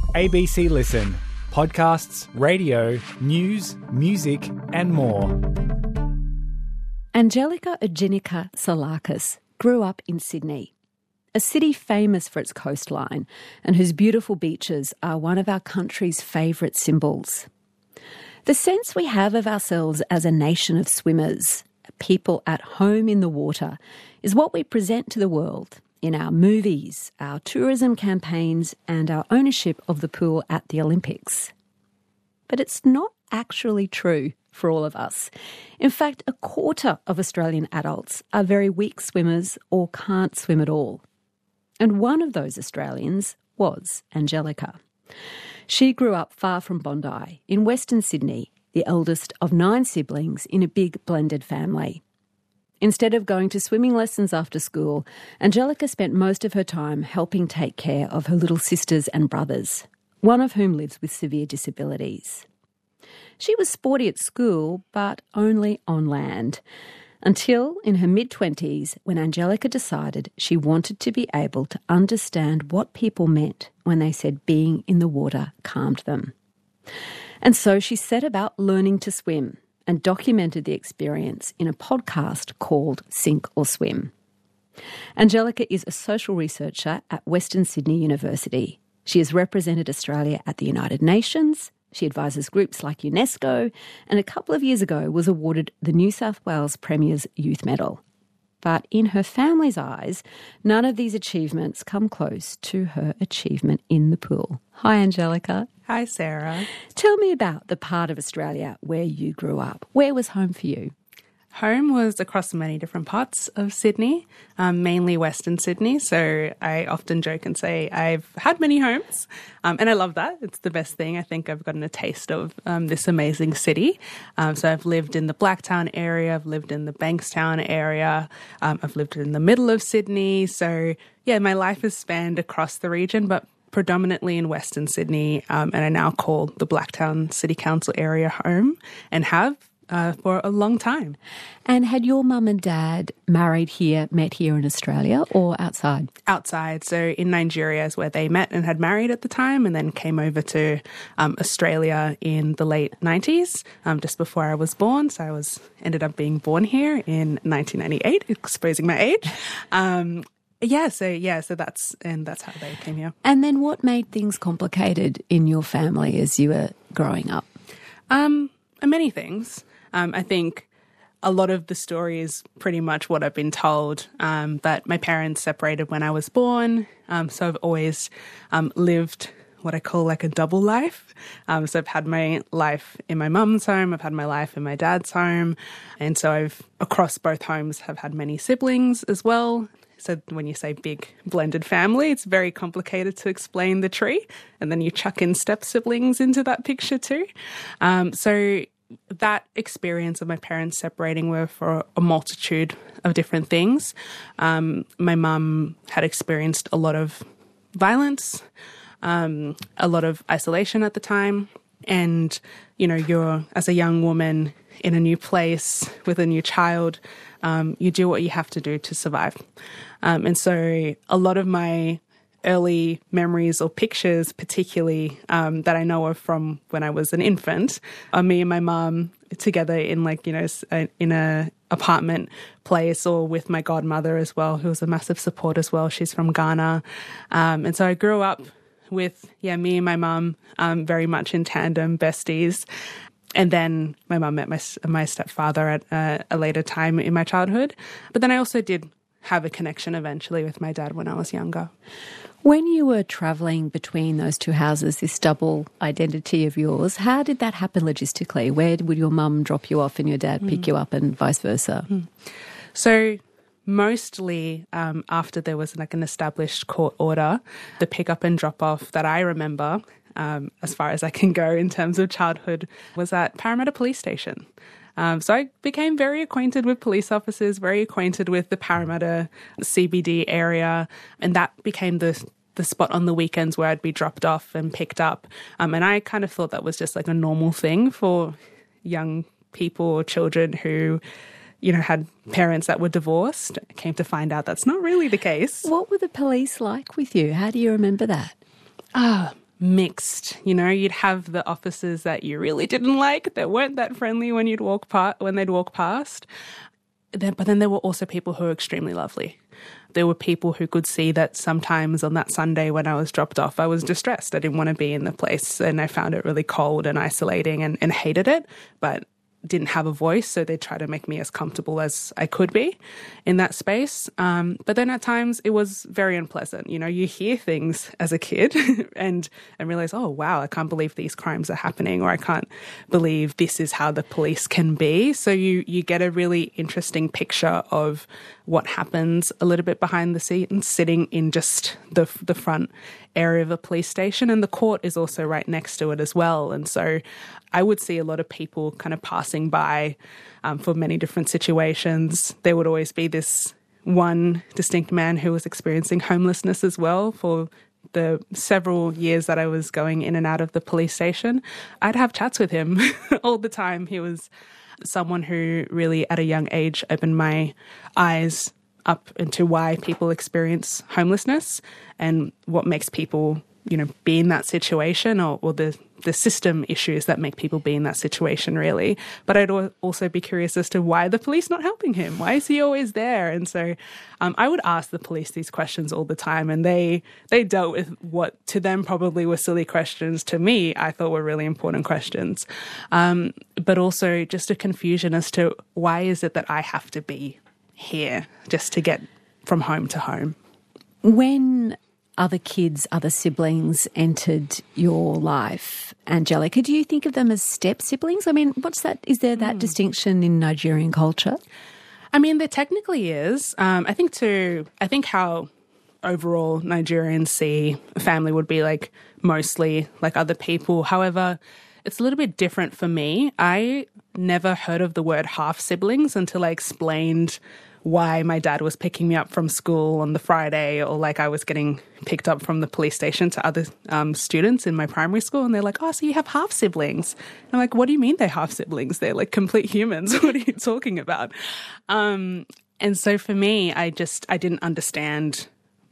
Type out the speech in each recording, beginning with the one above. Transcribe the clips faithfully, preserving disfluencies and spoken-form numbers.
A B C Listen. Podcasts, radio, news, music and more. Angelica Eugenia Psalakis grew up in Sydney, a city famous for its coastline and whose beautiful beaches are one of our country's favourite symbols. The sense we have of ourselves as a nation of swimmers, people at home in the water, is what we present to the world in our movies, our tourism campaigns and our ownership of the pool at the Olympics. But it's not actually true for all of us. In fact, a quarter of Australian adults are very weak swimmers or can't swim at all. And one of those Australians was Angelica. She grew up far from Bondi, in Western Sydney, the eldest of nine siblings in a big blended family. Instead of going to swimming lessons after school, Angelica spent most of her time helping take care of her little sisters and brothers, one of whom lives with severe disabilities. She was sporty at school, but only on land, until in her mid-twenties when Angelica decided she wanted to be able to understand what people meant when they said being in the water calmed them. And so she set about learning to swim and documented the experience in a podcast called Sink or Swim. Angelica is a social researcher at Western Sydney University. She has represented Australia at the United Nations. She advises groups like UNESCO, and a couple of years ago was awarded the New South Wales Premier's Youth Medal. But in her family's eyes, none of these achievements come close to her achievement in the pool. Hi, Angelica. Hi, Sarah. Tell me about the part of Australia where you grew up. Where was home for you? Home was across many different parts of Sydney, um, mainly Western Sydney. So I often joke and say I've had many homes, um, and I love that. It's the best thing. I think I've gotten a taste of um, this amazing city. Um, so I've lived in the Blacktown area, I've lived in the Bankstown area, um, I've lived in the middle of Sydney. So yeah, my life has spanned across the region, but predominantly in Western Sydney, um, and I now call the Blacktown City Council area home and have Uh, for a long time. And had your mum and dad married here, met here in Australia or outside? Outside. So in Nigeria is where they met and had married at the time, and then came over to um, Australia in the late nineties, um, just before I was born. So I was ended up being born here in nineteen ninety-eight, exposing my age. Um, yeah, so yeah, so that's and that's how they came here. And then what made things complicated in your family as you were growing up? Um, many things. Um, I think a lot of the story is pretty much what I've been told, um, but my parents separated when I was born, um, so I've always um, lived what I call like a double life. Um, so I've had my life in my mum's home, I've had my life in my dad's home, and so I've, across both homes, have had many siblings as well. So when you say big blended family, it's very complicated to explain the tree, and then you chuck in step-siblings into that picture too. Um, so that experience of my parents separating were for a multitude of different things. Um, my mum had experienced a lot of violence, um, a lot of isolation at the time. And, you know, you're, as a young woman in a new place with a new child, um, you do what you have to do to survive. Um, and so a lot of my early memories or pictures, particularly um, that I know of from when I was an infant, are me and my mum together in like, you know, in a apartment place, or with my godmother as well, who was a massive support as well. She's from Ghana. Um, and so I grew up with, yeah, me and my mum um, very much in tandem, besties. And then my mum met my, my stepfather at uh, a later time in my childhood. But then I also did have a connection eventually with my dad when I was younger. When you were travelling between those two houses, this double identity of yours, how did that happen logistically? Where would your mum drop you off and your dad pick mm. you up, and vice versa? Mm. So mostly um, after there was like an established court order, the pick up and drop off that I remember, um, as far as I can go in terms of childhood, was at Parramatta Police Station. Um, so I became very acquainted with police officers, very acquainted with the Parramatta C B D area, and that became the the spot on the weekends where I'd be dropped off and picked up. Um, and I kind of thought that was just like a normal thing for young people or children who, you know, had parents that were divorced. I came to find out that's not really the case. What were the police like with you? How do you remember that? Ah, mixed. You know, you'd have the officers that you really didn't like that weren't that friendly when you'd walk past, when they'd walk past. Then, but then there were also people who were extremely lovely. There were people who could see that sometimes on that Sunday when I was dropped off, I was distressed. I didn't want to be in the place and I found it really cold and isolating and, and hated it, but didn't have a voice, so they tried to make me as comfortable as I could be in that space. Um, but then at times it was very unpleasant. You know, you hear things as a kid and, and realize, oh, wow, I can't believe these crimes are happening, or I can't believe this is how the police can be. So you, you get a really interesting picture of what happens a little bit behind the scenes, sitting in just the the front area of a police station. And the court is also right next to it as well. And so I would see a lot of people kind of passing by um, for many different situations. There would always be this one distinct man who was experiencing homelessness as well for the several years that I was going in and out of the police station. I'd have chats with him all the time. He was someone who really at a young age opened my eyes up into why people experience homelessness and what makes people, you know, be in that situation, or, or the, the system issues that make people be in that situation, really. But I'd also be curious as to why the police not helping him? Why is he always there? And so um, I would ask the police these questions all the time, and they they dealt with what to them probably were silly questions. To me, I thought were really important questions. Um, but also just a confusion as to why is it that I have to be here just to get from home to home. When other kids, other siblings entered your life, Angelica, do you think of them as step siblings? I mean, what's that? Is there that mm. distinction in Nigerian culture? I mean, there technically is. Um, I think to, I think how overall Nigerians see a family would be like mostly like other people. However, it's a little bit different for me. I never heard of the word half siblings until I explained why my dad was picking me up from school on the Friday, or like I was getting picked up from the police station to other um, students in my primary school. And they're like, oh, so you have half siblings. And I'm like, what do you mean they're half siblings? They're like complete humans. What are you talking about? Um, and so for me, I just, I didn't understand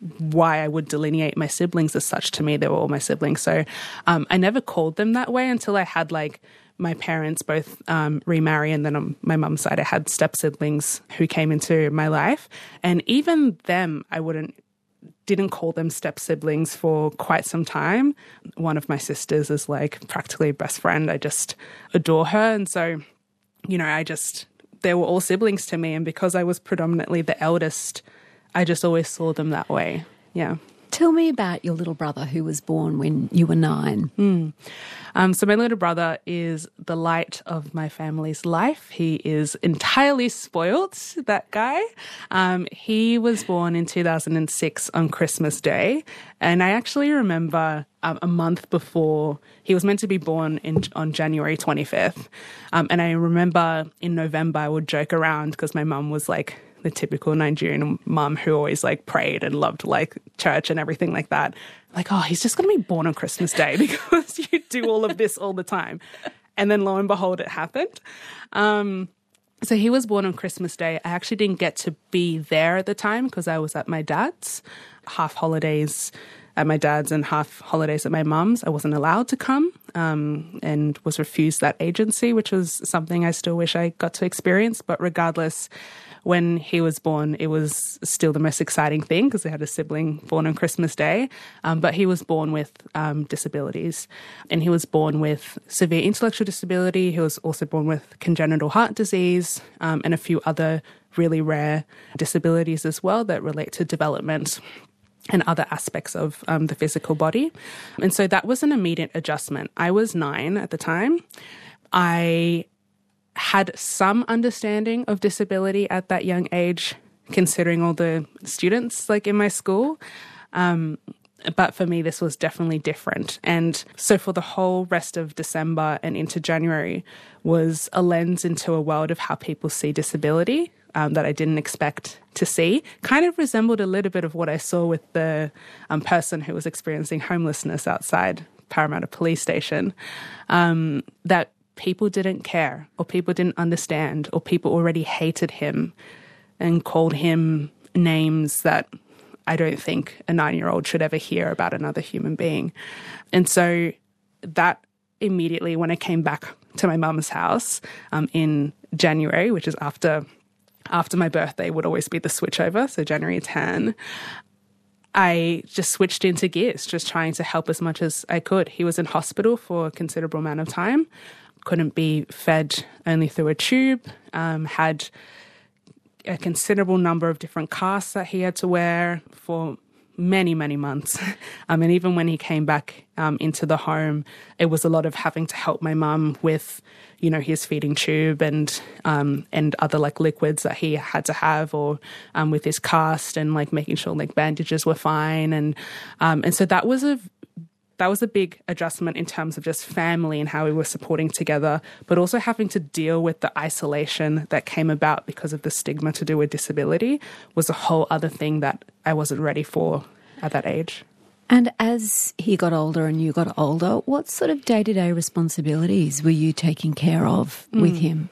why I would delineate my siblings as such. To me, they were all my siblings. So um, I never called them that way until I had like my parents both um, remarry, and then on my mum's side, I had step-siblings who came into my life. And even them, I wouldn't, didn't call them step-siblings for quite some time. One of my sisters is like practically a best friend. I just adore her. And so, you know, I just, they were all siblings to me. And because I was predominantly the eldest, I just always saw them that way. Yeah. Tell me about your little brother who was born when you were nine. Mm. Um, so my little brother is the light of my family's life. He is entirely spoilt, that guy. Um, he was born in two thousand six on Christmas Day. And I actually remember um, a month before, he was meant to be born in, on January twenty-fifth. Um, and I remember in November I would joke around because my mum was like, the typical Nigerian mum who always like prayed and loved like church and everything like that. Like, oh, he's just going to be born on Christmas Day because you do all of this all the time. And then lo and behold, it happened. Um, so he was born on Christmas Day. I actually didn't get to be there at the time because I was at my dad's, half holidays at my dad's and half holidays at my mum's. I wasn't allowed to come um, and was refused that agency, which was something I still wish I got to experience. But regardless, when he was born, it was still the most exciting thing because I had a sibling born on Christmas Day. Um, but he was born with um, disabilities, and he was born with severe intellectual disability. He was also born with congenital heart disease um, and a few other really rare disabilities as well that relate to development and other aspects of um, the physical body. And so that was an immediate adjustment. I was nine at the time. I had some understanding of disability at that young age, considering all the students like in my school. Um, but for me, this was definitely different. And so for the whole rest of December and into January was a lens into a world of how people see disability um, that I didn't expect to see. Kind of resembled a little bit of what I saw with the um, person who was experiencing homelessness outside Parramatta Police Station, um, that people didn't care, or people didn't understand, or people already hated him and called him names that I don't think a nine-year-old should ever hear about another human being. And so that immediately, when I came back to my mum's house um, in January, which is after after my birthday, would always be the switchover, so January tenth, I just switched into gears, just trying to help as much as I could. He was in hospital for a considerable amount of time, couldn't be fed only through a tube, um, had a considerable number of different casts that he had to wear for many, many months. Um, and even when he came back um, into the home, it was a lot of having to help my mum with, you know, his feeding tube and um, and other like liquids that he had to have, or um, with his cast, and like making sure like bandages were fine. And um, and so that was a that was a big adjustment in terms of just family and how we were supporting together, but also having to deal with the isolation that came about because of the stigma to do with disability was a whole other thing that I wasn't ready for at that age. And as he got older and you got older, what sort of day-to-day responsibilities were you taking care of mm. with him?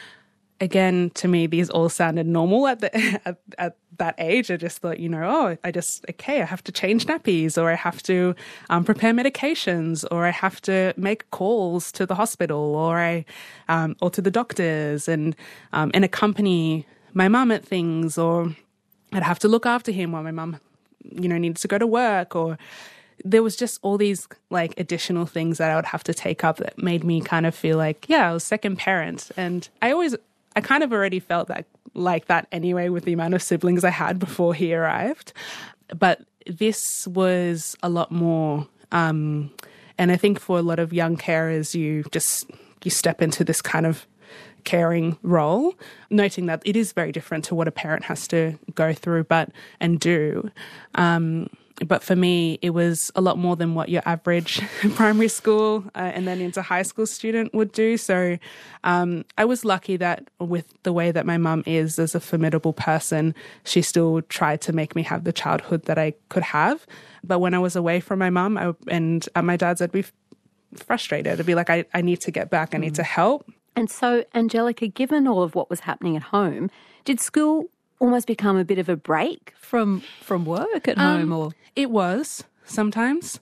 Again, to me, these all sounded normal at the at, at that age. I just thought, you know, oh, I just, okay, I have to change nappies, or I have to um, prepare medications, or I have to make calls to the hospital, or I, um, or to the doctors, and um, and accompany my mum at things, or I'd have to look after him while my mum, you know, needs to go to work, or there was just all these like additional things that I would have to take up that made me kind of feel like, yeah, I was second parent. And I always, I kind of already felt that like that anyway with the amount of siblings I had before he arrived. But this was a lot more. Um, and I think for a lot of young carers, you just, you step into this kind of caring role, noting that it is very different to what a parent has to go through but and do. Um, but for me, it was a lot more than what your average primary school uh, and then into high school student would do. So um, I was lucky that with the way that my mum is as a formidable person, she still tried to make me have the childhood that I could have. But when I was away from my mum I, and at my dad's, I'd be frustrated. I'd be like, I, I need to get back. I need mm. to help. And so, Angelica, given all of what was happening at home, did school almost become a bit of a break from from work at um, home? Or it was sometimes.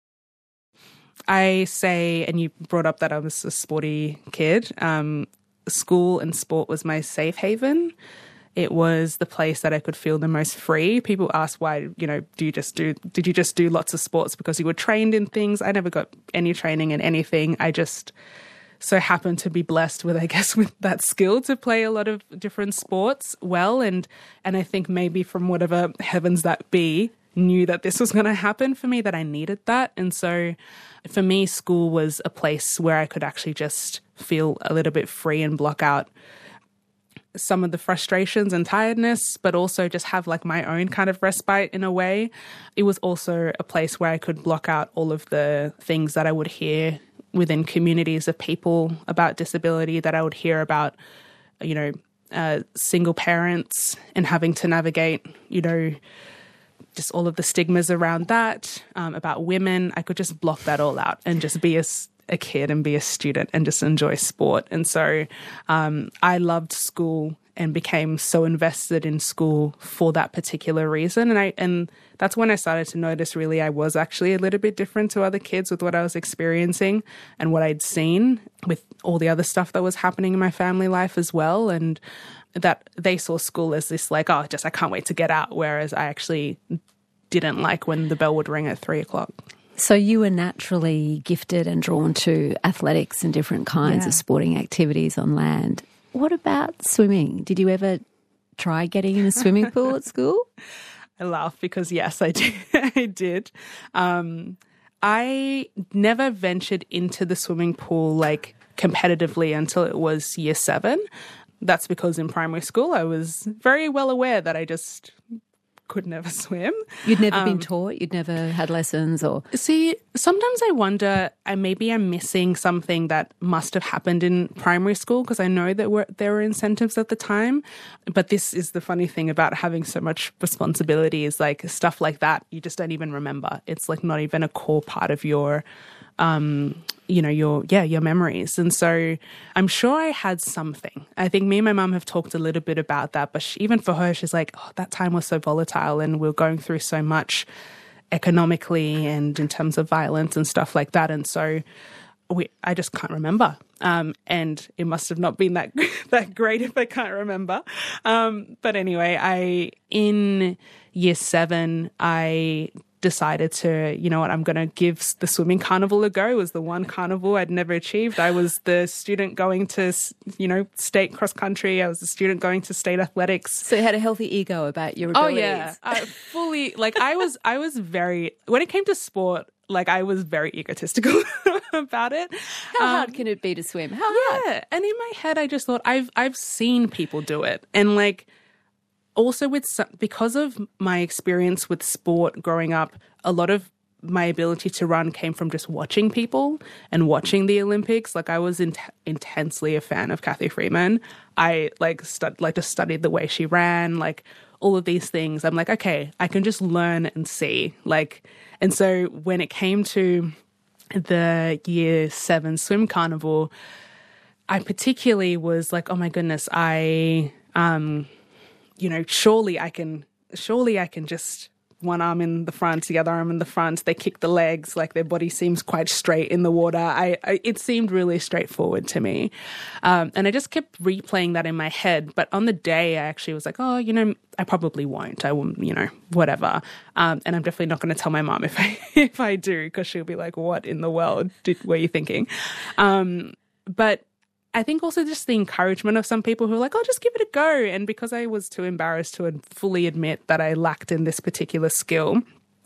I say, and you brought up that I was a sporty kid, um, school and sport was my safe haven. It was the place that I could feel the most free. People ask why, you know, do you just do, did you just do lots of sports because you were trained in things? I never got any training in anything. I just so happened to be blessed with, I guess, with that skill to play a lot of different sports well. And, and I think maybe from whatever heavens that be, knew that this was going to happen for me, that I needed that. And so for me, school was a place where I could actually just feel a little bit free and block out some of the frustrations and tiredness, but also just have like my own kind of respite in a way. It was also a place where I could block out all of the things that I would hear within communities of people about disability, that I would hear about, you know, uh, single parents and having to navigate, you know, just all of the stigmas around that, um, about women. I could just block that all out and just be a, a kid and be a student and just enjoy sport. And so um, I loved school and became so invested in school for that particular reason. And I and that's when I started to notice really I was actually a little bit different to other kids with what I was experiencing and what I'd seen with all the other stuff that was happening in my family life as well. And that they saw school as this like, oh, just I can't wait to get out, whereas I actually didn't like when the bell would ring at three o'clock. So you were naturally gifted and drawn to athletics and different kinds yeah. of sporting activities on land. What about swimming? Did you ever try getting in a swimming pool at school? I laugh because, yes, I did. I did. Um, I never ventured into the swimming pool like competitively until it was year seven. That's because in primary school I was very well aware that I just could never swim. You'd never um, been taught? You'd never had lessons? Or See, sometimes I wonder, I maybe I'm missing something that must have happened in primary school, because I know that were, there were incentives at the time. But this is the funny thing about having so much responsibility, is like stuff like that, you just don't even remember. It's like not even a core part of your um, you know, your, yeah, your memories. And so I'm sure I had something. I think me and my mum have talked a little bit about that, but she, even for her, she's like, oh, that time was so volatile and we we're going through so much economically and in terms of violence and stuff like that. And so we, I just can't remember. Um, and it must have not been that that great if I can't remember. Um, but anyway, I in year seven, I decided to, you know what, I'm going to give the swimming carnival a go. It was the one carnival I'd never achieved. I was the student going to, you know, state cross country. I was the student going to state athletics. So you had a healthy ego about your abilities. Oh yeah, I fully like I was. I was very when it came to sport. Like I was very egotistical about it. How um, hard can it be to swim? How hard? Yeah, and in my head, I just thought I've I've seen people do it, and like also with some, because of my experience with sport growing up, a lot of my ability to run came from just watching people and watching the Olympics. Like I was in- intensely a fan of Cathy Freeman. I like stud- like just studied the way she ran, like all of these things. I'm like, okay, I can just learn and see. Like, and so when it came to the year seven swim carnival, I particularly was like, oh my goodness, I, um, you know, surely I can, surely I can just one arm in the front, the other arm in the front. They kick the legs, like their body seems quite straight in the water. I, I it seemed really straightforward to me. Um, and I just kept replaying that in my head. But on the day, I actually was like, oh, you know, I probably won't. I will, you know, whatever. Um, and I'm definitely not going to tell my mom if I, if I do, because she'll be like, what in the world did, were you thinking? Um, but I think also just the encouragement of some people who are like, oh, just give it a go. And because I was too embarrassed to fully admit that I lacked in this particular skill,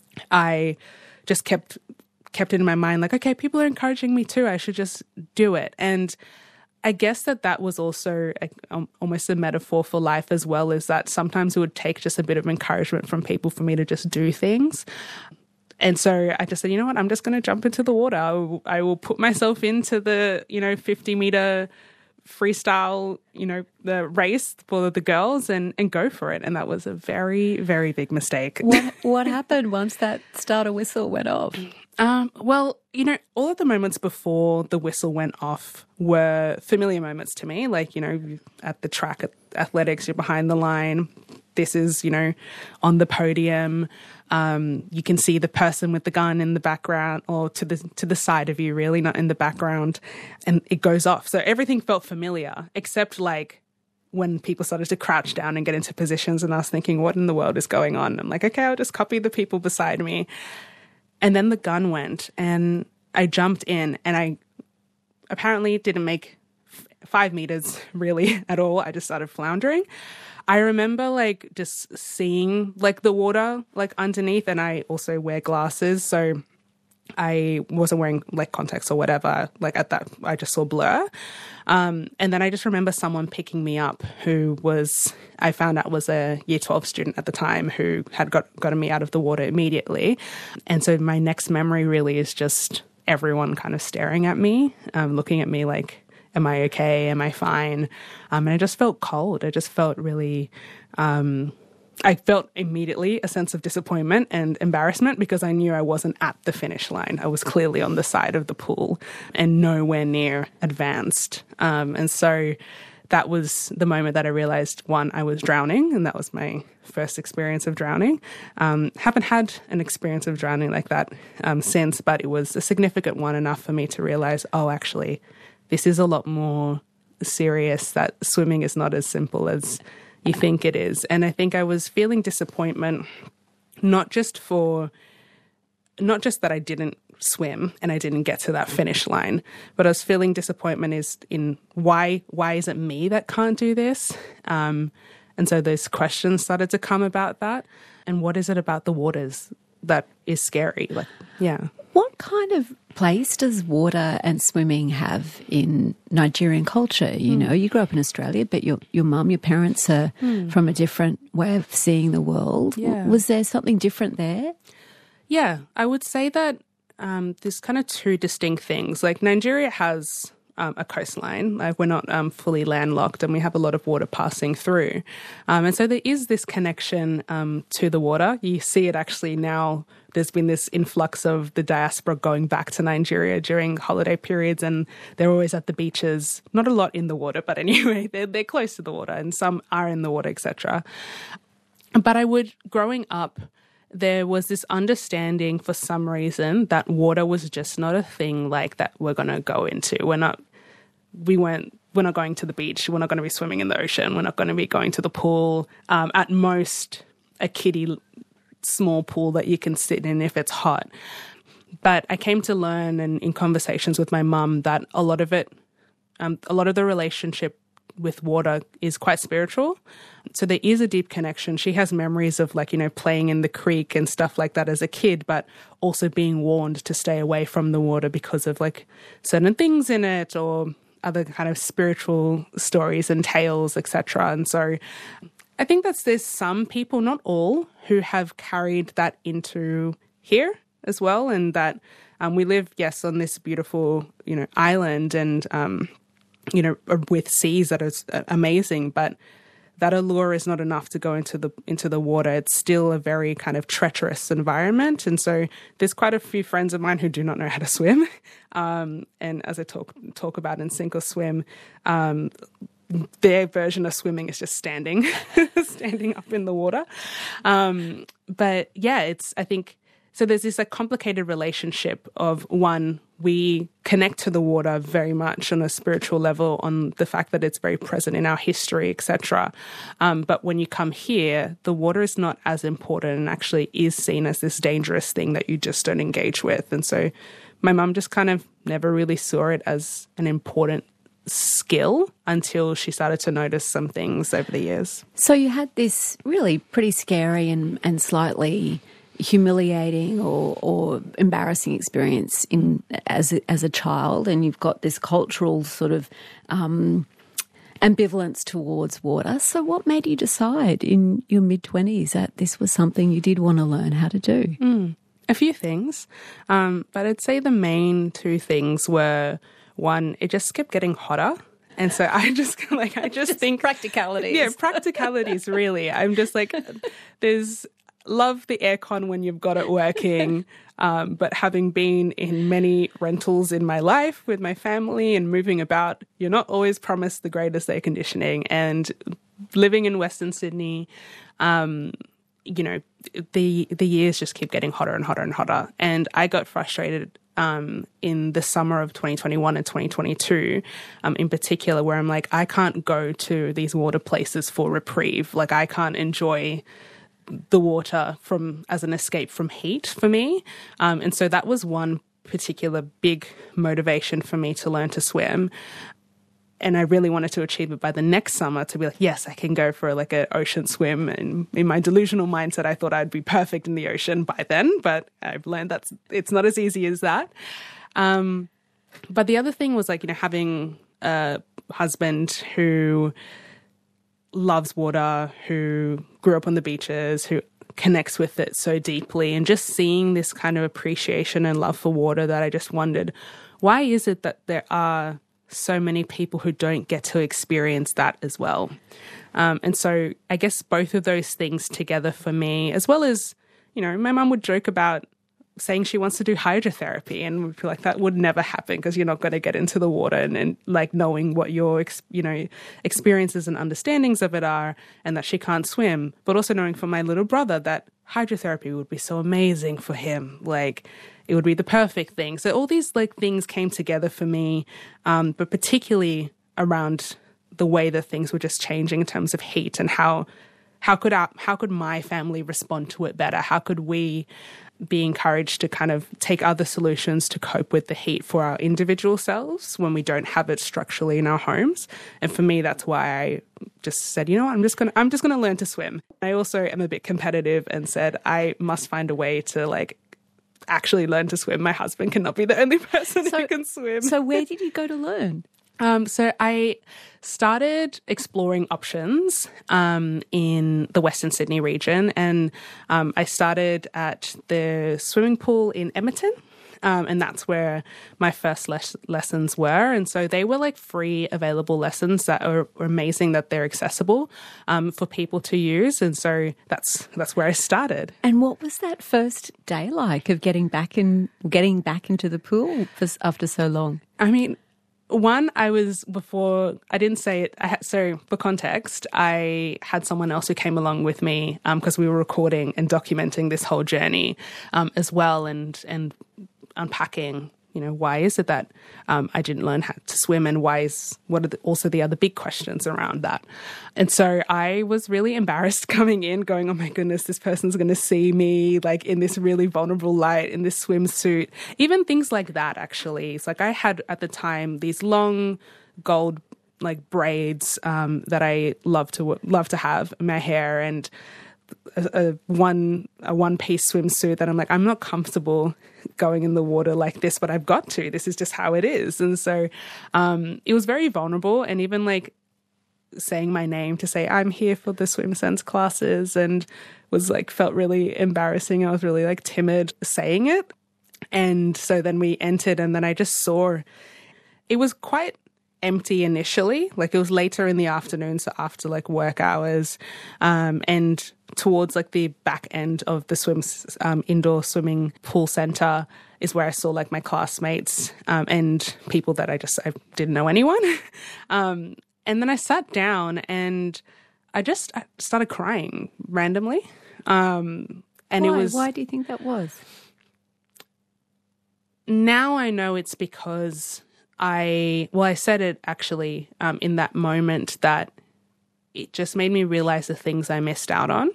I just kept kept it in my mind like, okay, people are encouraging me too. I should just do it. And I guess that that was also a, um, almost a metaphor for life as well, is that sometimes it would take just a bit of encouragement from people for me to just do things. And so I just said, you know what, I'm just going to jump into the water. I will, I will put myself into the, you know, fifty meter freestyle, you know, the race for the girls and, and go for it. And that was a very, very big mistake. What, what happened once that starter whistle went off? Um, well, you know, all of the moments before the whistle went off were familiar moments to me. Like, you know, at the track at athletics, you're behind the line. This is, you know, on the podium. Um, you can see the person with the gun in the background, or to the to the side of you, really, not in the background, and it goes off. So everything felt familiar, except like when people started to crouch down and get into positions, and I was thinking, what in the world is going on? I'm like, okay, I'll just copy the people beside me. And then the gun went, and I jumped in, and I apparently didn't make f- five meters really at all. I just started floundering. I remember like just seeing like the water like underneath, and I also wear glasses, so I wasn't wearing like contacts or whatever. Like at that, I just saw blur. Um, and then I just remember someone picking me up who was, I found out was a year twelve student at the time who had got gotten me out of the water immediately. And so my next memory really is just everyone kind of staring at me, um, looking at me like, am I okay? Am I fine? Um, and I just felt cold. I just felt really, um, I felt immediately a sense of disappointment and embarrassment because I knew I wasn't at the finish line. I was clearly on the side of the pool and nowhere near advanced. Um, and so that was the moment that I realized, one, I was drowning, and that was my first experience of drowning. Um, haven't had an experience of drowning like that um, since, but it was a significant one, enough for me to realize, oh, actually, this is a lot more serious, that swimming is not as simple as you think it is. And I think I was feeling disappointment, not just for, not just that I didn't swim and I didn't get to that finish line, but I was feeling disappointment is in why, why is it me that can't do this? Um, and so those questions started to come about that. And what is it about the waters that is scary? Like, yeah. What kind of place does water and swimming have in Nigerian culture? You mm. know, you grew up in Australia, but your your mum, your parents are mm. from a different way of seeing the world. Yeah. Was there something different there? Yeah, I would say that um, there's kind of two distinct things. Like Nigeria has um, a coastline. Like we're not um, fully landlocked, and we have a lot of water passing through. Um, and so there is this connection um, to the water. You see it actually now. There's been this influx of the diaspora going back to Nigeria during holiday periods, and they're always at the beaches. Not a lot in the water, but anyway, they're they're close to the water, and some are in the water, et cetera. But I would, growing up, there was this understanding for some reason that water was just not a thing like that we're going to go into. We're not, we weren't, we're not going to the beach. We're not going to be swimming in the ocean. We're not going to be going to the pool. Um, at most, a kiddie small pool that you can sit in if it's hot. But I came to learn, and in conversations with my mum, that a lot of it, um, a lot of the relationship with water is quite spiritual. So there is a deep connection. She has memories of, like, you know, playing in the creek and stuff like that as a kid, but also being warned to stay away from the water because of, like, certain things in it or other kind of spiritual stories and tales, et cetera. And so I think that there's some people, not all, who have carried that into here as well, and that um, we live, yes, on this beautiful, you know, island and, um, you know, with seas that is amazing, but that allure is not enough to go into the into the water. It's still a very kind of treacherous environment. And so there's quite a few friends of mine who do not know how to swim. Um, and as I talk talk about in Sink or Swim, um, their version of swimming is just standing, standing up in the water. Um, but yeah, it's, I think, so there's this like complicated relationship of, one, we connect to the water very much on a spiritual level, on the fact that it's very present in our history, et cetera. Um, but when you come here, the water is not as important and actually is seen as this dangerous thing that you just don't engage with. And so my mum just kind of never really saw it as an important skill until she started to notice some things over the years. So you had this really pretty scary and, and slightly humiliating or, or embarrassing experience in as a, as a child, and you've got this cultural sort of um, ambivalence towards water. So what made you decide in your mid-twenties that this was something you did want to learn how to do? Mm, a few things, um, but I'd say the main two things were, one, it just kept getting hotter. And so I just like, I just, just think practicalities. Yeah, practicalities, really. I'm just like, there's, love the aircon when you've got it working. Um, but having been in many rentals in my life with my family and moving about, you're not always promised the greatest air conditioning. And living in Western Sydney, um, you know, the the years just keep getting hotter and hotter and hotter. And I got frustrated um, in the summer of twenty twenty-one and twenty twenty-two, um, in particular, where I'm like, I can't go to these water places for reprieve. Like, I can't enjoy the water from as an escape from heat for me. Um, and so that was one particular big motivation for me to learn to swim. And I really wanted to achieve it by the next summer, to be like, yes, I can go for like an ocean swim. And in my delusional mindset, I thought I'd be perfect in the ocean by then, but I've learned that it's not as easy as that. Um, but the other thing was, like, you know, having a husband who loves water, who grew up on the beaches, who connects with it so deeply, and just seeing this kind of appreciation and love for water that I just wondered, why is it that there are so many people who don't get to experience that as well? Um, and so I guess both of those things together for me, as well as, you know, my mum would joke about saying she wants to do hydrotherapy, and we feel like that would never happen because you're not going to get into the water, and, and like knowing what your, you know, experiences and understandings of it are, and that she can't swim, but also knowing for my little brother that hydrotherapy would be so amazing for him. Like, it would be the perfect thing. So all these like things came together for me, um, but particularly around the way that things were just changing in terms of heat, and how how could our, how could my family respond to it better? How could we be encouraged to kind of take other solutions to cope with the heat for our individual selves when we don't have it structurally in our homes? And for me, that's why I just said, you know what, I'm just gonna I'm just gonna learn to swim. I also am a bit competitive and said I must find a way to like actually learn to swim. My husband cannot be the only person so, who can swim. So where did you go to learn? Um, so I started exploring options um, in the Western Sydney region, and um, I started at the swimming pool in Edmonton. Um, and that's where my first les- lessons were. And so they were like free available lessons that are, are amazing that they're accessible um, for people to use. And so that's that's where I started. And what was that first day like of getting back in, getting back into the pool for, after so long? I mean, one, I was before, I didn't say it. I had, so for context, I had someone else who came along with me because um, we were recording and documenting this whole journey um, as well, and and unpacking, you know, why is it that um, I didn't learn how to swim, and why is, what are the, also the other big questions around that. And so I was really embarrassed coming in going, oh my goodness, this person's going to see me like in this really vulnerable light, in this swimsuit, even things like that actually. It's like I had at the time these long gold like braids um, that I love to, love to have in my hair, and A, a one a one piece swimsuit that I'm like, I'm not comfortable going in the water like this, but I've got to. This is just how it is. And so um, it was very vulnerable, and even like saying my name to say I'm here for the Swim Sense classes, and was like felt really embarrassing. I was really like timid saying it. And so then we entered, and then I just saw it was quite empty initially. Like it was later in the afternoon, so after like work hours, um, and towards like the back end of the swim um, indoor swimming pool center is where I saw like my classmates um, and people that I just I didn't know anyone. um, and then I sat down and I just I started crying randomly. Um, and why? it was Why do you think that was? Now I know it's because I, well, I said it actually um, in that moment that it just made me realize the things I missed out on.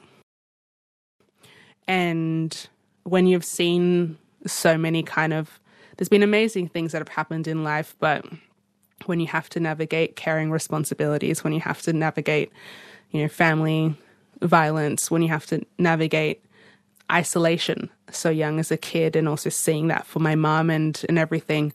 And when you've seen so many kind of, there's been amazing things that have happened in life, but when you have to navigate caring responsibilities, when you have to navigate, you know, family violence, when you have to navigate isolation so young as a kid, and also seeing that for my mom and, and everything,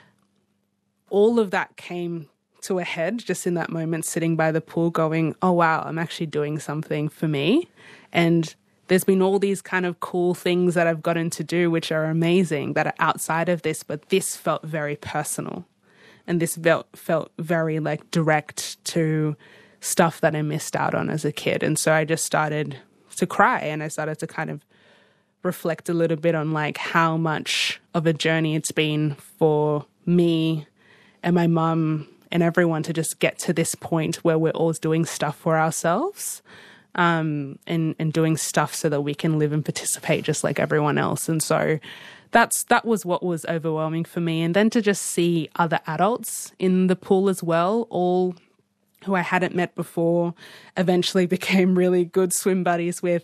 all of that came to a head just in that moment, sitting by the pool going, oh, wow, I'm actually doing something for me. And there's been all these kind of cool things that I've gotten to do, which are amazing, that are outside of this, but this felt very personal. And this felt, felt very like direct to stuff that I missed out on as a kid. And so I just started to cry, and I started to kind of reflect a little bit on like how much of a journey it's been for me and my mum and everyone to just get to this point where we're all doing stuff for ourselves, um, and, and doing stuff so that we can live and participate just like everyone else. And so that's that was what was overwhelming for me. And then to just see other adults in the pool as well, all who I hadn't met before, eventually became really good swim buddies with,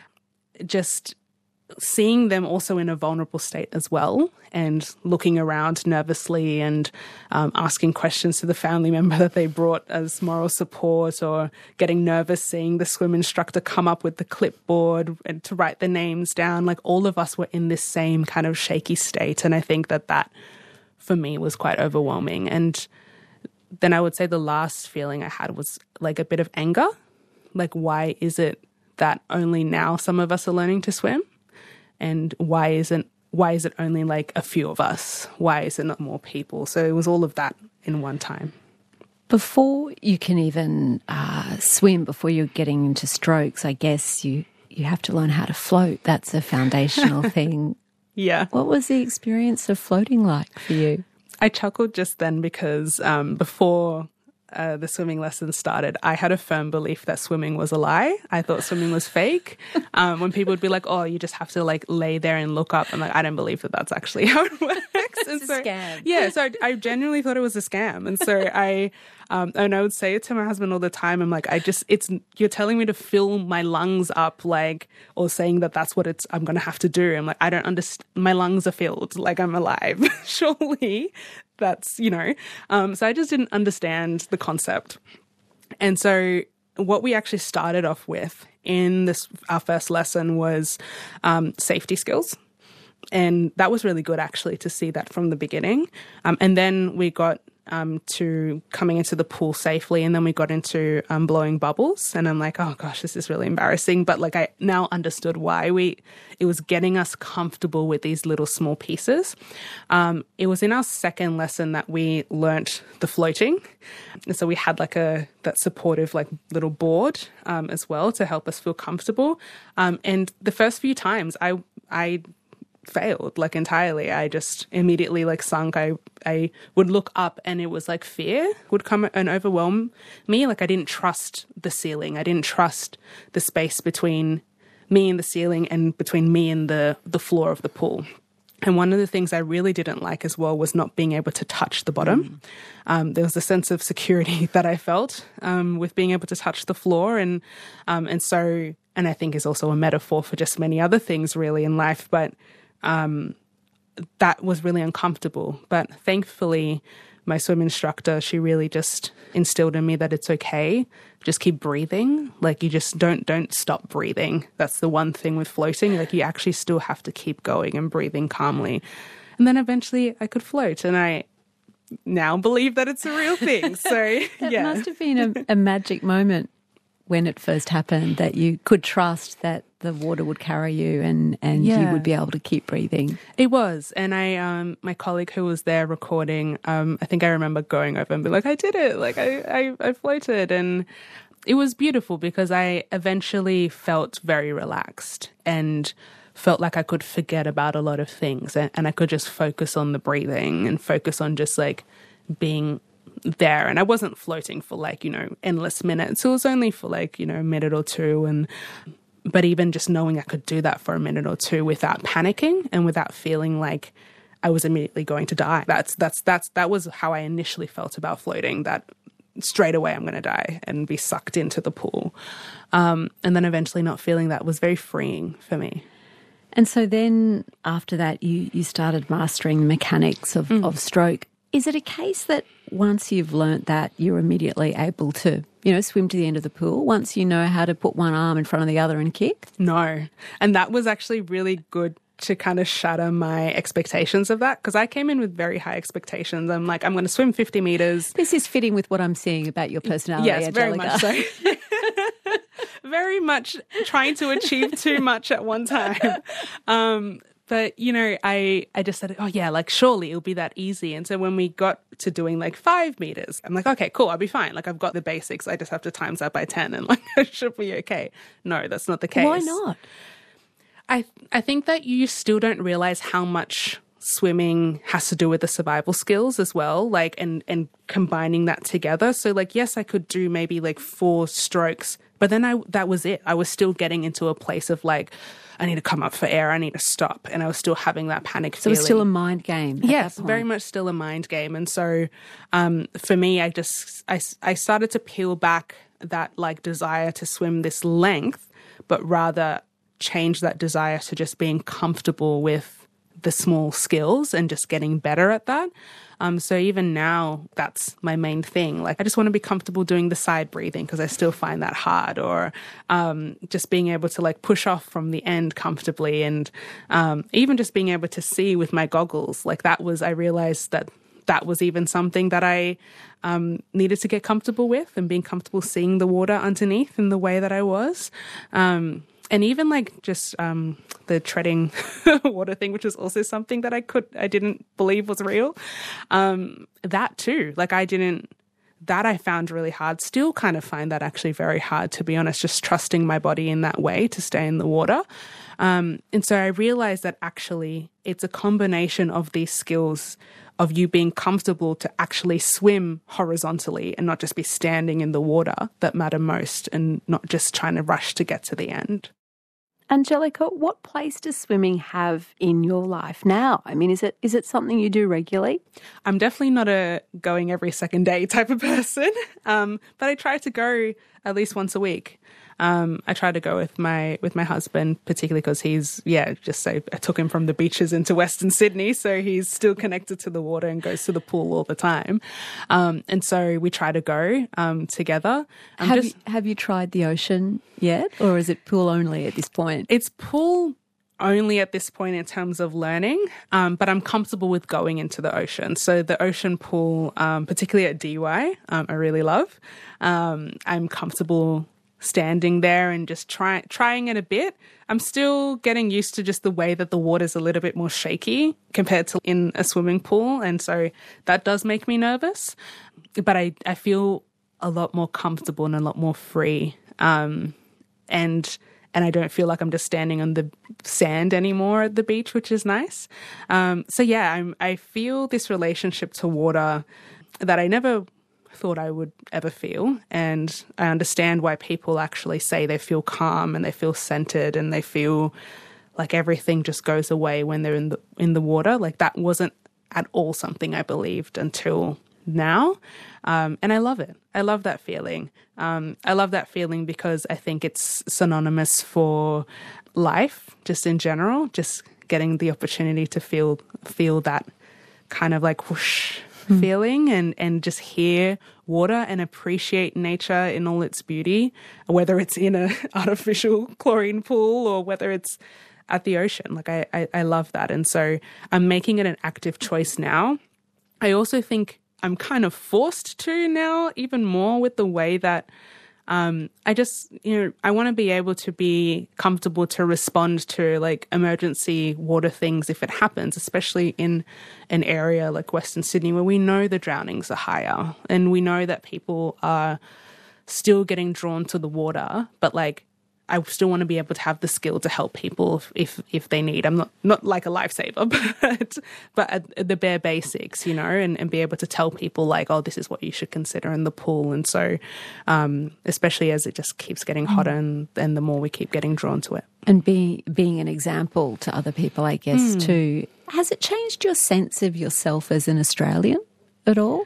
just seeing them also in a vulnerable state as well, and looking around nervously and um, asking questions to the family member that they brought as moral support, or getting nervous seeing the swim instructor come up with the clipboard and to write the names down. Like all of us were in this same kind of shaky state. And I think that that for me was quite overwhelming. And then I would say the last feeling I had was like a bit of anger. Like, why is it that only now some of us are learning to swim? And why isn't why is it only like a few of us? Why is it not more people? So it was all of that in one time. Before you can even uh, swim, before you're getting into strokes, I guess you, you have to learn how to float. That's a foundational thing. Yeah. What was the experience of floating like for you? I chuckled just then because um, before Uh, the swimming lessons started, I had a firm belief that swimming was a lie. I thought swimming was fake. Um, when people would be like, oh, you just have to like lay there and look up. I'm like, I don't believe that that's actually how it works. It's and a so, scam. Yeah, so I, I genuinely thought it was a scam. And so I, um, and I would say it to my husband all the time. I'm like, I just, it's, you're telling me to fill my lungs up, like, or saying that that's what it's, I'm going to have to do. I'm like, I don't understand. My lungs are filled. Like I'm alive. Surely that's, you know, um, so I just didn't understand the concept. And so what we actually started off with in this, our first lesson was um, safety skills. And that was really good actually to see that from the beginning. Um, and then we got um, to coming into the pool safely. And then we got into um, blowing bubbles. And I'm like, oh gosh, this is really embarrassing. But like I now understood why we, it was getting us comfortable with these little small pieces. Um, it was in our second lesson that we learnt the floating. And so we had like a, that supportive like little board um, as well to help us feel comfortable. Um, and the first few times I, I, failed like entirely. I just immediately like sunk. I I would look up and it was like fear would come and overwhelm me. Like I didn't trust the ceiling. I didn't trust the space between me and the ceiling and between me and the the floor of the pool. And one of the things I really didn't like as well was not being able to touch the bottom. Mm. Um, there was a sense of security that I felt um, with being able to touch the floor. And um, and so, and I think is also a metaphor for just many other things really in life. But Um, that was really uncomfortable. But thankfully, my swim instructor, she really just instilled in me that it's okay. Just keep breathing. Like you just don't, don't stop breathing. That's the one thing with floating. Like you actually still have to keep going and breathing calmly. And then eventually I could float. And I now believe that it's a real thing. So that yeah. must have been a, a magic moment when it first happened, that you could trust that the water would carry you and, and yeah. you would be able to keep breathing. It was. And I, um, my colleague who was there recording, um, I think I remember going over and being like, I did it. Like I, I, I floated. And it was beautiful because I eventually felt very relaxed and felt like I could forget about a lot of things and, and I could just focus on the breathing and focus on just like being there. And I wasn't floating for like, you know, endless minutes. It was only for like, you know, a minute or two. And, but even just knowing I could do that for a minute or two without panicking and without feeling like I was immediately going to die. That's, that's, that's, that was how I initially felt about floating, that straight away I'm going to die and be sucked into the pool. Um, and then eventually not feeling that was very freeing for me. And so then after that, you, you started mastering the mechanics of, mm. of stroke. Is it a case that once you've learnt that, you're immediately able to, you know, swim to the end of the pool once you know how to put one arm in front of the other and kick? No. And that was actually really good to kind of shatter my expectations of that, because I came in with very high expectations. I'm like, I'm going to swim fifty metres. This is fitting with what I'm seeing about your personality, yes, Angelica. Very much so. Very much trying to achieve too much at one time. Um But, you know, I, I just said, oh, yeah, like, surely it'll be that easy. And so when we got to doing like five meters, I'm like, okay, cool, I'll be fine. Like, I've got the basics. I just have to times that by ten and like, I should be okay. No, that's not the case. Why not? I, I think that you still don't realize how much swimming has to do with the survival skills as well, like, and, and combining that together. So like, yes, I could do maybe like four strokes, but then I, that was it. I was still getting into a place of like, I need to come up for air. I need to stop. And I was still having that panic so feeling. So it's still a mind game. Yes, very much still a mind game. And so um, for me, I just, I, I started to peel back that like desire to swim this length, but rather change that desire to just being comfortable with the small skills and just getting better at that. Um, so even now, that's my main thing. Like, I just want to be comfortable doing the side breathing because I still find that hard, or um, just being able to like push off from the end comfortably, and um, even just being able to see with my goggles. Like that was, I realized that that was even something that I um, needed to get comfortable with, and being comfortable seeing the water underneath in the way that I was. Um, And even like just um, the treading water thing, which was also something that I could, I didn't believe was real. Um, that too, like I didn't, that I found really hard. Still kind of find that actually very hard, to be honest, just trusting my body in that way to stay in the water. Um, and so I realized that actually it's a combination of these skills of you being comfortable to actually swim horizontally and not just be standing in the water that matter most, and not just trying to rush to get to the end. Angelica, what place does swimming have in your life now? I mean, is it is it something you do regularly? I'm definitely not a going every second day type of person, um, but I try to go at least once a week. Um, I try to go with my with my husband, particularly because he's, yeah, just say I took him from the beaches into Western Sydney, so he's still connected to the water and goes to the pool all the time. Um, and so we try to go um, together. Um, have, just, you, have you tried the ocean yet, or is it pool only at this point? It's pool only at this point in terms of learning, um, but I'm comfortable with going into the ocean. So the ocean pool, um, particularly at D Y, um, I really love. Um, I'm comfortable standing there and just try, trying it a bit. I'm still getting used to just the way that the water's a little bit more shaky compared to in a swimming pool. And so that does make me nervous. But I, I feel a lot more comfortable and a lot more free. Um, and and I don't feel like I'm just standing on the sand anymore at the beach, which is nice. Um, so yeah, I'm, I feel this relationship to water that I never thought I would ever feel. And I understand why people actually say they feel calm and they feel centered and they feel like everything just goes away when they're in the in the water. Like that wasn't at all something I believed until now. Um, and I love it. I love that feeling. Um, I love that feeling because I think it's synonymous for life, just in general, just getting the opportunity to feel feel that kind of like whoosh mm. feeling and, and just hear water and appreciate nature in all its beauty, whether it's in an artificial chlorine pool or whether it's at the ocean. Like I, I, I love that. And so I'm making it an active choice now. I also think I'm kind of forced to now, even more with the way that um, I just, you know, I want to be able to be comfortable to respond to like emergency water things if it happens, especially in an area like Western Sydney where we know the drownings are higher and we know that people are still getting drawn to the water, but like I still want to be able to have the skill to help people if if, if they need. I'm not, not like a lifesaver, but but at the bare basics, you know, and, and be able to tell people like, oh, this is what you should consider in the pool. And so, um, especially as it just keeps getting hotter and, and the more we keep getting drawn to it. And be, being an example to other people, I guess, mm. too. Has it changed your sense of yourself as an Australian at all?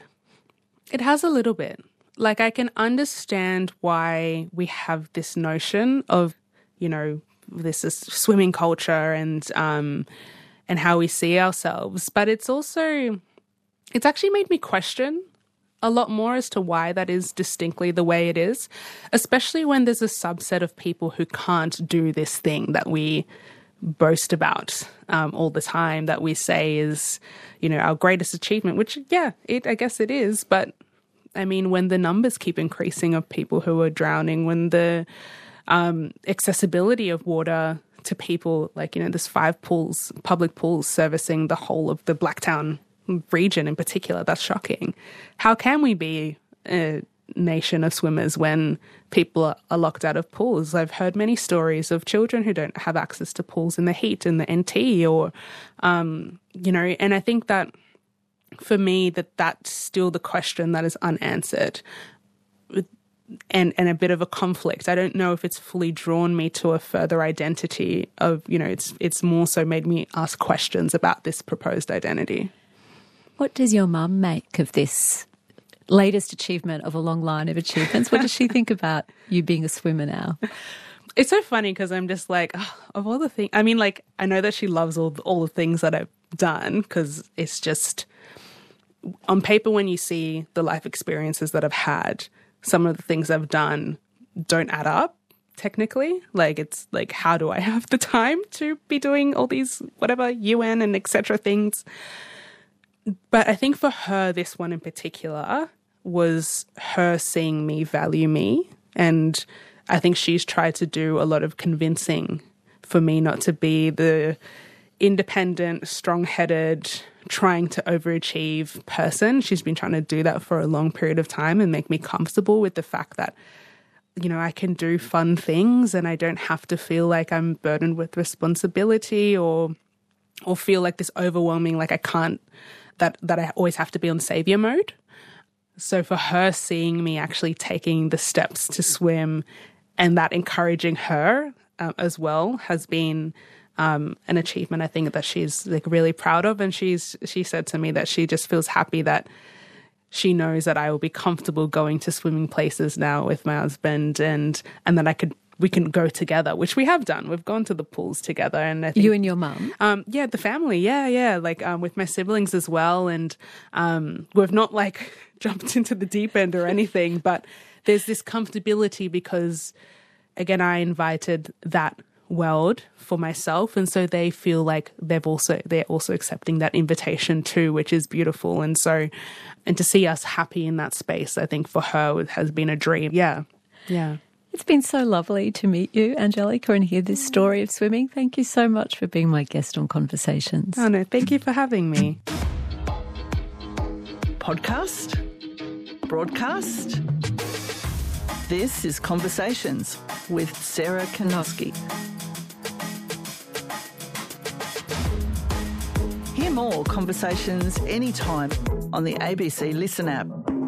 It has a little bit. Like, I can understand why we have this notion of, you know, this is swimming culture and um, and how we see ourselves. But it's also, it's actually made me question a lot more as to why that is distinctly the way it is, especially when there's a subset of people who can't do this thing that we boast about um, all the time, that we say is, you know, our greatest achievement, which, yeah, it I guess it is, but I mean, when the numbers keep increasing of people who are drowning, when the um, accessibility of water to people, like, you know, there's five pools, public pools servicing the whole of the Blacktown region in particular, that's shocking. How can we be a nation of swimmers when people are, are locked out of pools? I've heard many stories of children who don't have access to pools in the heat, in the N T, or, um, you know, and I think that for me, that that's still the question that is unanswered and, and a bit of a conflict. I don't know if it's fully drawn me to a further identity of, you know, it's it's more so made me ask questions about this proposed identity. What does your mum make of this latest achievement of a long line of achievements? What does she think about you being a swimmer now? It's so funny because I'm just like, oh, of all the things, I mean, like, I know that she loves all, all the things that I've done because it's just, on paper, when you see the life experiences that I've had, some of the things I've done don't add up, technically. Like, it's like, how do I have the time to be doing all these, whatever, U N and et cetera things? But I think for her, this one in particular was her seeing me value me. And I think she's tried to do a lot of convincing for me not to be the independent, strong-headed, trying to overachieve person. She's been trying to do that for a long period of time and make me comfortable with the fact that, you know, I can do fun things and I don't have to feel like I'm burdened with responsibility or or feel like this overwhelming, like I can't, that, that I always have to be on savior mode. So for her, seeing me actually taking the steps to swim and that encouraging her uh, as well has been Um, an achievement I think that she's like really proud of. And she's she said to me that she just feels happy that she knows that I will be comfortable going to swimming places now with my husband and and that I could we can go together, which we have done. We've gone to the pools together. And I think, you and your mum? Um, yeah, the family. Yeah, yeah. Like um, with my siblings as well. And um, we've not like jumped into the deep end or anything, but there's this comfortability because, again, I invited that world for myself, and so they feel like they've also they're also accepting that invitation too, which is beautiful. And so, and to see us happy in that space, I think for her has been a dream. Yeah, yeah. It's been so lovely to meet you, Angelica, and hear this story of swimming. Thank you so much for being my guest on Conversations. Oh no, thank you for having me. Podcast? Broadcast? This is Conversations with Sarah Kanoski. Hear more Conversations anytime on the A B C Listen app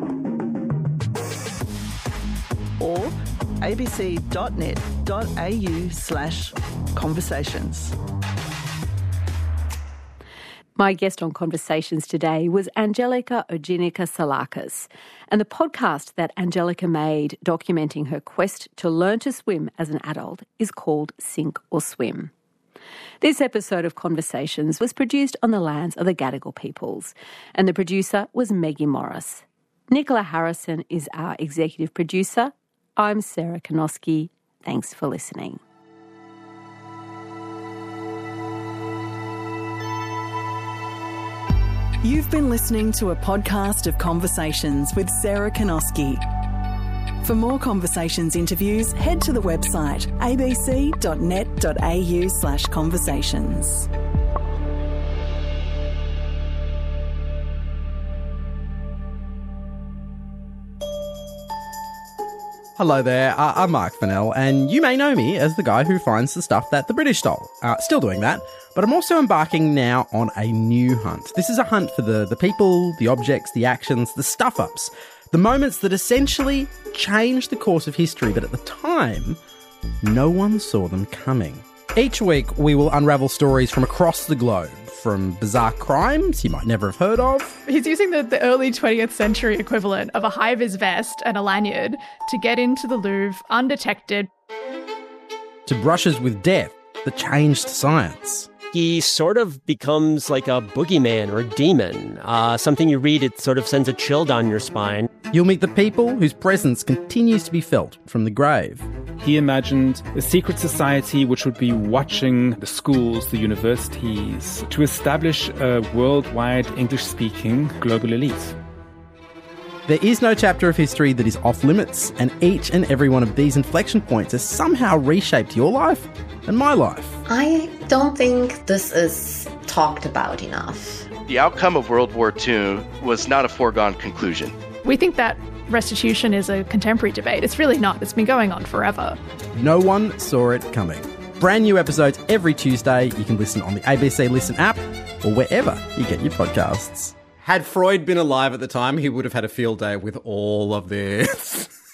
or abc.net.au slash conversations. My guest on Conversations today was Angelica Oginica-Salakas, and the podcast that Angelica made documenting her quest to learn to swim as an adult is called Sink or Swim. This episode of Conversations was produced on the lands of the Gadigal peoples, and the producer was Maggie Morris. Nicola Harrison is our executive producer. I'm Sarah Kanoski. Thanks for listening. You've been listening to a podcast of Conversations with Sarah Kanoski. For more Conversations interviews, head to the website abc.net.au slash conversations. Hello there, uh, I'm Mark Fennell, and you may know me as the guy who finds the stuff that the British stole. Uh, still doing that, but I'm also embarking now on a new hunt. This is a hunt for the, the people, the objects, the actions, the stuff-ups, the moments that essentially changed the course of history, but at the time, no one saw them coming. Each week, we will unravel stories from across the globe, from bizarre crimes you might never have heard of. He's using the, the early twentieth century equivalent of a high-vis vest and a lanyard to get into the Louvre undetected. To brushes with death that changed science. He sort of becomes like a boogeyman or a demon. Uh, something you read, it sort of sends a chill down your spine. You'll meet the people whose presence continues to be felt from the grave. He imagined a secret society which would be watching the schools, the universities, to establish a worldwide English-speaking global elite. There is no chapter of history that is off limits, and each and every one of these inflection points has somehow reshaped your life and my life. I don't think this is talked about enough. The outcome of World War Two was not a foregone conclusion. We think that restitution is a contemporary debate. It's really not. It's been going on forever. No one saw it coming. Brand new episodes every Tuesday. You can listen on the A B C Listen app or wherever you get your podcasts. Had Freud been alive at the time, he would have had a field day with all of this.